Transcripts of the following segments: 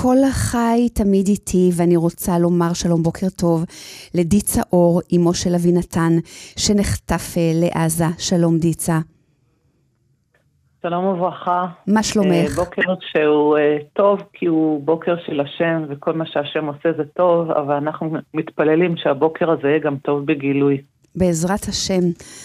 כל החי תמיד איתי, ואני רוצה לומר שלום בוקר טוב לדיצה אור, אמו של אבינתן, שנחטף לעזה. שלום דיצה. שלום וברכה. מה שלומך? בוקר שהוא טוב, כי הוא בוקר של השם, וכל מה שהשם עושה זה טוב, אבל אנחנו מתפללים שהבוקר הזה יהיה גם טוב בגילוי. בעזרת השם,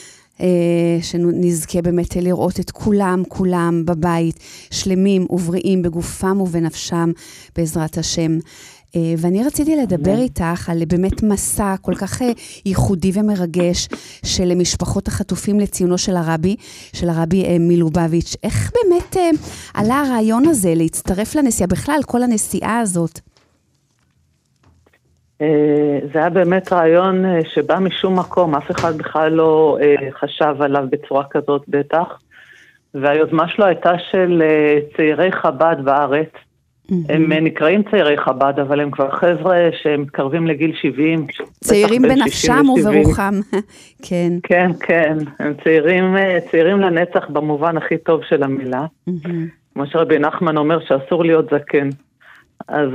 שנזכה באמת לראות את כולם בבית, שלמים ובריאים בגופם ובנפשם, בעזרת השם. ואני רציתי לדבר איתך על באמת מסע כל כך ייחודי ומרגש של משפחות החטופים לציונו של הרבי מלובביץ'. איך באמת עלה הרעיון הזה להצטרף לנסיעה, בכלל כל הנסיעה הזאת? זה היה באמת רעיון שבא משום מקום, אף אחד בכלל לא חשב עליו בצורה כזאת בטח, והיוזמה שלו הייתה של צעירי חב"ד בארץ. הם נקראים צעירי חב"ד, אבל הם כבר חבר'ה שהם מתקרבים לגיל 70. צעירים בנפשם וברוחם. כן. כן, כן. הם צעירים לנצח במובן הכי טוב של המילה. כמו שרבי נחמן אומר שאסור להיות זקן. אז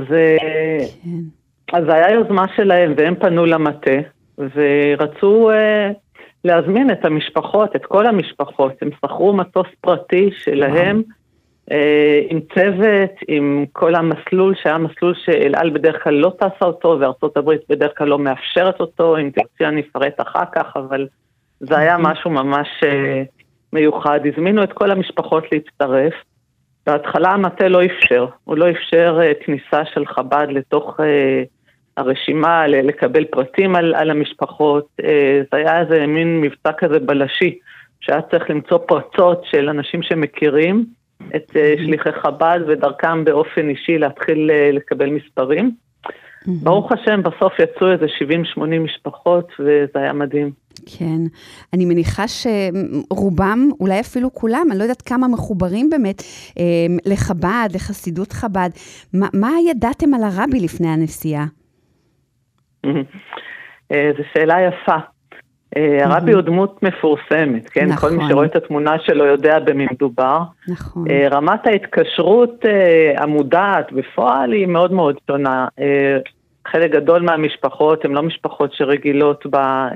היה יוזמה שלהם, והם פנו למטה, ורצו להזמין את המשפחות, את כל המשפחות. הם שכרו מטוס פרטי שלהם, עם צוות, עם כל המסלול, שהיה מסלול שאל על בדרך כלל לא טסה אותו, וארצות הברית בדרך כלל לא מאפשרת אותו, אם תרצי אני אפרט אחר כך, אבל זה היה משהו ממש מיוחד. הזמינו את כל המשפחות להצטרף, בהתחלה המטה לא אפשר, הוא לא אפשר כניסה של חב"ד לתוך הרשימה, לקבל פרטים על המשפחות. זה היה איזה מין מבצע כזה בלשי, שהיה צריך למצוא פרצות של אנשים שמכירים את שליחי חב"ד, ודרכם באופן אישי להתחיל לקבל מספרים. ברוך השם, בסוף יצאו איזה 70-80 משפחות, וזה היה מדהים. כן, אני מניחה שרובם, אולי אפילו כולם, אני לא יודעת כמה מחוברים באמת לחב"ד, לחסידות חב"ד. מה ידעתם על הרבי לפני הנסיעה? זו שאלה יפה. הרבי הוא דמות מפורסמת, כן? נכון. כל מי שרואה את התמונה שלו יודע במי מדובר. נכון. רמת ההתקשרות המודעת בפועל היא מאוד מאוד שונה. חלק גדול מהמשפחות הן לא משפחות שרגילות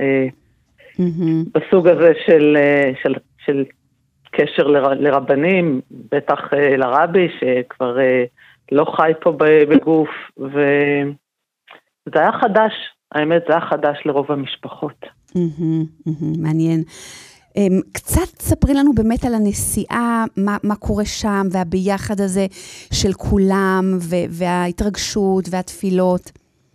בסוג הזה של קשר לרבנים, בטח לרבי שכבר לא חי פה בגוף, וזה היה חדש, האמת זה היה חדש לרוב המשפחות. מעניין. קצת ספרי לנו באמת על הנסיעה, מה קורה שם, והביחד הזה של כולם, וההתרגשות והתפילות.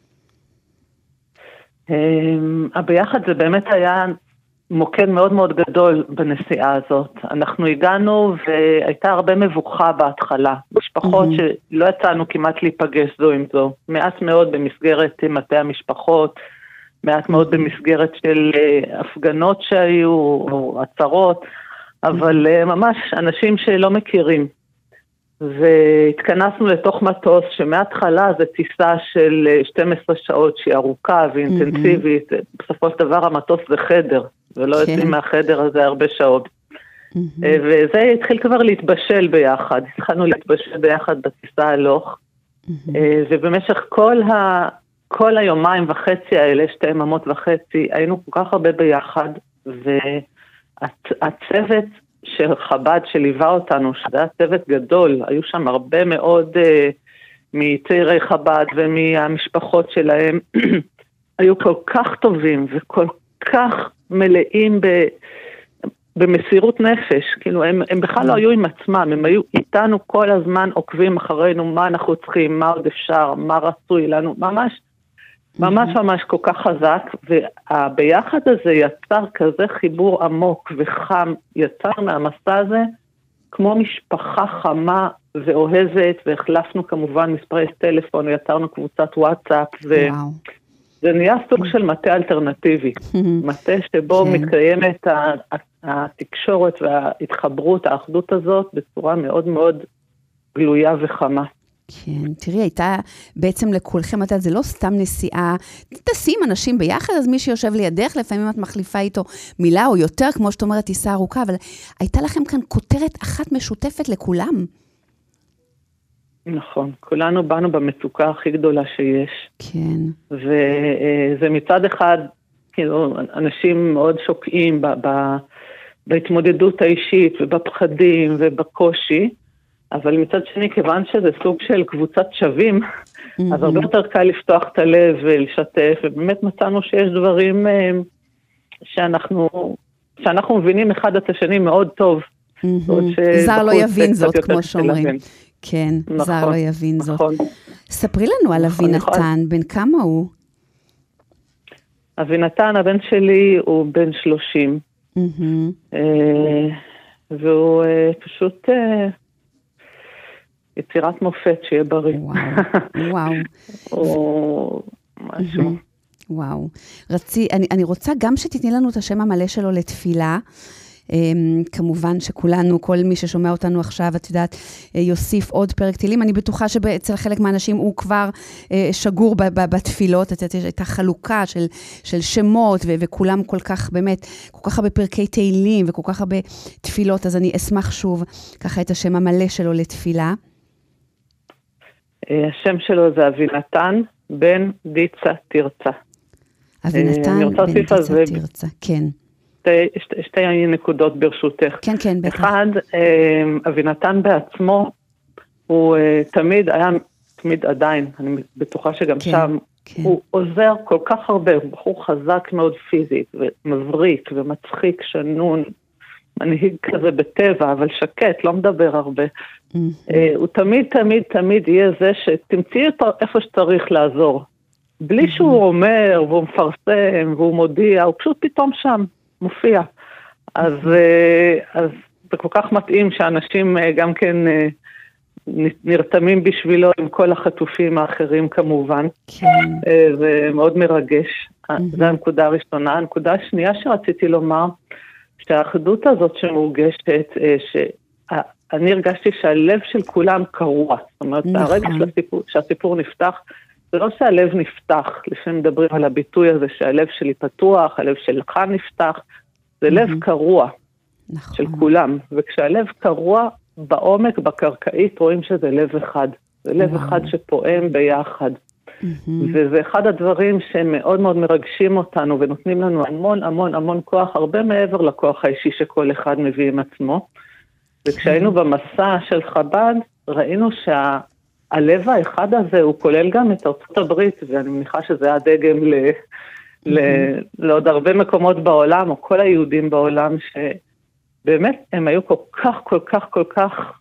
הביחד זה באמת היה מוקד מאוד מאוד גדול בנסיעה הזאת. אנחנו הגענו והייתה הרבה מבוכה בהתחלה. משפחות שלא יצאנו כמעט להיפגש זו עם זו. מעט מאוד במסגרת מטה המשפחות, מעט מאוד במסגרת של הפגנות שהיו או עצרות, אבל ממש אנשים שלא מכירים. והתכנסנו לתוך מטוס שמההתחלה זה טיסה של 12 שעות שהיא ארוכה ואינטנסיבית. בסופו של דבר המטוס זה חדר, ולא יוצאים מהחדר הזה הרבה שעות. וזה התחיל כבר להתבשל ביחד. התחלנו להתבשל ביחד בטיסה הלוך. ובמשך כל היומיים וחצי האלה, 2.5 יממות, היינו כל כך הרבה ביחד, והצוות של חב"ד שליווה אותנו, שזה היה צוות גדול, היו שם הרבה מאוד מצעירי חב"ד ומהמשפחות שלהם, היו כל כך טובים וכל כך מלאים במסירות נפש, כאילו הם בכלל לא היו עם עצמם, הם היו איתנו כל הזמן עוקבים אחרינו, מה אנחנו צריכים, מה עוד אפשר, מה רצוי לנו, ממש כל כך חזק, והביחד הזה יצר כזה חיבור עמוק וחם, יצר מהמסע הזה כמו משפחה חמה ואוהבת, והחלפנו כמובן מספרי טלפון, ויצרנו קבוצת וואטסאפ, וזה נהיה סוג של מטה אלטרנטיבי, מטה שבו מתקיימת התקשורת וההתחברות, האחדות הזאת, בצורה מאוד מאוד גלויה וחמה. כן, תראי, הייתה בעצם לכולכם, זה לא סתם נסיעה, תשים אנשים ביחד, אז מי שיושב לידך, לפעמים את מחליפה איתו מילה או יותר, כמו שאת אומרת, טיסה ארוכה, אבל הייתה לכם כאן כותרת אחת משותפת לכולם. נכון, כולנו באנו במצוקה הכי גדולה שיש. כן. וזה מצד אחד, כאילו, אנשים מאוד שוקעים בהתמודדות האישית ובפחדים ובקושי, אבל מצד שני, כיוון שזה סוג של קבוצת שווים, אז הרבה יותר קל לפתוח את הלב ולשתף, ובאמת מצאנו שיש דברים שאנחנו מבינים אחד את השני מאוד טוב. זר לא יבין זאת, כמו שאומרים. כן, זר לא יבין זאת. ספרי לנו על אבינתן, בן כמה הוא? אבינתן, הבן שלי, הוא בן 30. והוא פשוט יצירת מופת, שיהיה בריא. וואו. או משהו. וואו. אני רוצה גם שתתני לנו את השם המלא שלו לתפילה. כמובן שכולנו, כל מי ששומע אותנו עכשיו, את יודעת, יוסיף עוד פרק תהילים. אני בטוחה שאצל חלק מהאנשים הוא כבר שגור בתפילות, את החלוקה של שמות, וכולם כל כך באמת, כל כך הרבה פרקי תהילים, וכל כך הרבה תפילות, אז אני אשמח שוב ככה את השם המלא שלו לתפילה. השם שלו זה אבינתן בן דיצה תרצה. אבינתן בן דיצה תרצה, כן. שתי נקודות ברשותך. כן, כן, בטח. אחד, אבינתן בעצמו, הוא תמיד היה, תמיד עדיין, אני בטוחה שגם שם, הוא עוזר כל כך הרבה, הוא בחור חזק מאוד פיזית, ומבריק ומצחיק, שנון, מנהיג כזה בטבע, אבל שקט, לא מדבר הרבה. הוא תמיד, תמיד, תמיד יהיה זה שתמצאי אותו איפה שצריך לעזור. בלי שהוא אומר, והוא מפרסם, והוא מודיע, הוא פשוט פתאום שם. מופיע. אז זה כל כך מתאים שאנשים גם כן נרתמים בשבילו עם כל החטופים האחרים כמובן. כן. זה מאוד מרגש. זו הנקודה הראשונה. הנקודה השנייה שרציתי לומר, שהאחדות הזאת שמורגשת, שאני הרגשתי שהלב של כולם קרוע. זאת אומרת, הרגע שהסיפור נפתח, זה לא שהלב נפתח, לפעמים מדברים על הביטוי הזה שהלב שלי פתוח, הלב שלך נפתח, זה לב קרוע של כולם, וכשהלב קרוע בעומק, בקרקעית, רואים שזה לב אחד, זה לב אחד שפועם ביחד, וזה אחד הדברים שמאוד מאוד מרגשים אותנו, ונותנים לנו המון המון המון כוח, הרבה מעבר לכוח האישי שכל אחד מביא עם עצמו, וכשהיינו במסע של חב"ד, ראינו הלב האחד הזה הוא כולל גם את ארצות הברית, ואני מניחה שזה היה דגם לעוד הרבה מקומות בעולם, או כל היהודים בעולם, שבאמת הם היו כל כך, כל כך, כל כך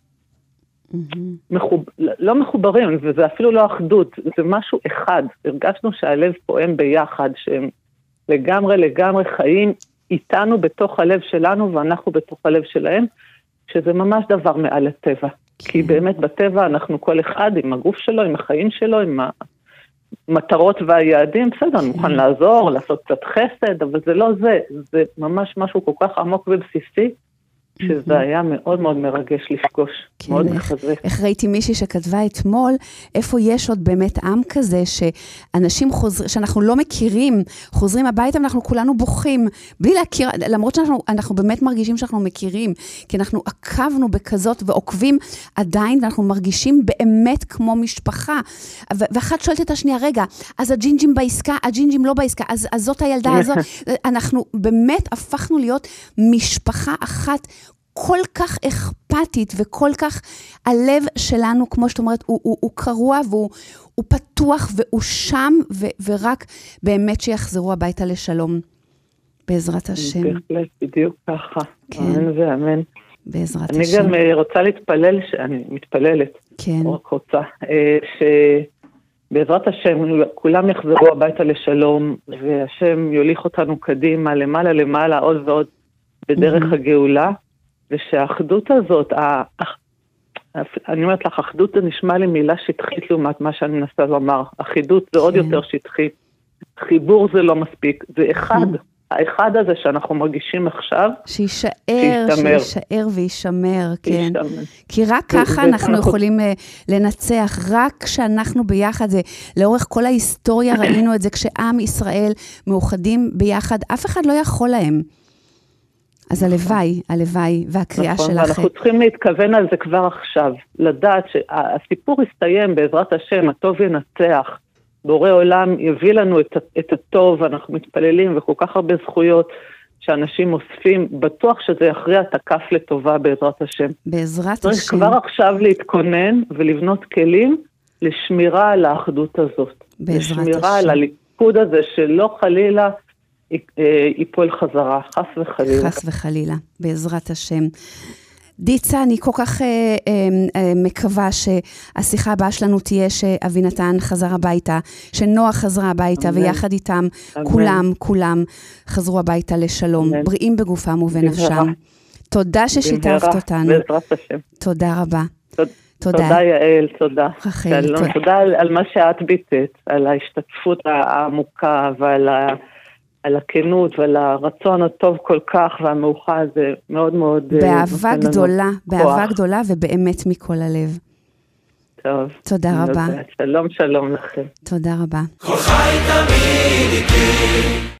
לא מחוברים, וזה אפילו לא אחדות, זה משהו אחד. הרגשנו שהלב פועם ביחד, שהם לגמרי, לגמרי חיים איתנו בתוך הלב שלנו, ואנחנו בתוך הלב שלהם, שזה ממש דבר מעל הטבע. כי באמת בטבע אנחנו כל אחד עם הגוף שלו, עם החיים שלו, עם המטרות והיעדים, בסדר, אני מוכן לעזור, לעשות קצת חסד, אבל זה לא זה, זה ממש משהו כל כך עמוק ובסיסי, שזה היה מאוד מאוד מרגש לפגוש, מאוד מחזק. איך ראיתי מישהי שכתבה אתמול, איפה יש עוד באמת עם כזה, שאנשים שאנחנו לא מכירים, חוזרים הביתה ואנחנו כולנו בוכים, בלי להכיר, למרות שאנחנו באמת מרגישים שאנחנו מכירים, כי אנחנו עקבנו בכזאת ועוקבים עדיין, ואנחנו מרגישים באמת כמו משפחה. ואחת שואלת את השנייה, רגע, אז הג'ינג'ים בעסקה, הג'ינג'ים לא בעסקה, אז זאת הילדה הזאת, אנחנו באמת הפכנו להיות משפחה אחת, כל כך אכפתית וכל כך הלב שלנו, כמו שאת אומרת, הוא קרוע והוא פתוח והוא שם, ורק באמת שיחזרו הביתה לשלום, בעזרת השם. בהחלט, בדיוק ככה. אמן ואמן. בעזרת השם. אני גם רוצה להתפלל, אני מתפללת, רק רוצה, שבעזרת השם כולם יחזרו הביתה לשלום, והשם יוליך אותנו קדימה, למעלה למעלה, עוד ועוד, בדרך הגאולה, ושהאחדות הזאת, אני אומרת לך, אחדות זה נשמע לי מילה שטחית לעומת מה שאני מנסה לומר. אחידות זה עוד יותר שטחי. חיבור זה לא מספיק. זה אחד. האחד הזה שאנחנו מרגישים עכשיו, שישאר וישמר, כן. כי רק ככה אנחנו יכולים לנצח, רק כשאנחנו ביחד, לאורך כל ההיסטוריה ראינו את זה, כשעם ישראל מאוחדים ביחד, אף אחד לא יכול להם. אז הלוואי, והקריאה נכון, שלך. ואנחנו צריכים להתכוון על זה כבר עכשיו, לדעת שהסיפור יסתיים בעזרת השם, הטוב ינצח, בורא עולם יביא לנו את הטוב, אנחנו מתפללים וכל כך הרבה זכויות שאנשים אוספים, בטוח שזה יכריע את הכף לטובה בעזרת השם. בעזרת השם. צריך כבר עכשיו להתכונן ולבנות כלים לשמירה על האחדות הזאת. בעזרת השם. לשמירה על הליכוד הזה שלא חלילה ייפול חזרה, חס וחלילה. חס וחלילה, בעזרת השם. דיצה, אני כל כך מקווה שהשיחה הבאה שלנו תהיה שאבינתן חזר הביתה, שנוח חזרה הביתה, אמן. ויחד איתם אמן. כולם חזרו הביתה לשלום, אמן. בריאים בגופם ובנפשם. תודה ששיתפת אותנו. בעזרת השם. תודה רבה. תודה יעל, תודה. רחל, תודה על מה שאת ביטאת, על ההשתתפות העמוקה על הכנות ועל הרצון הטוב כל כך והמאוחד, זה מאוד מאוד... באהבה גדולה ובאמת מכל הלב. טוב. תודה רבה. שלום לכם. תודה רבה. כל חי תמיד איתי.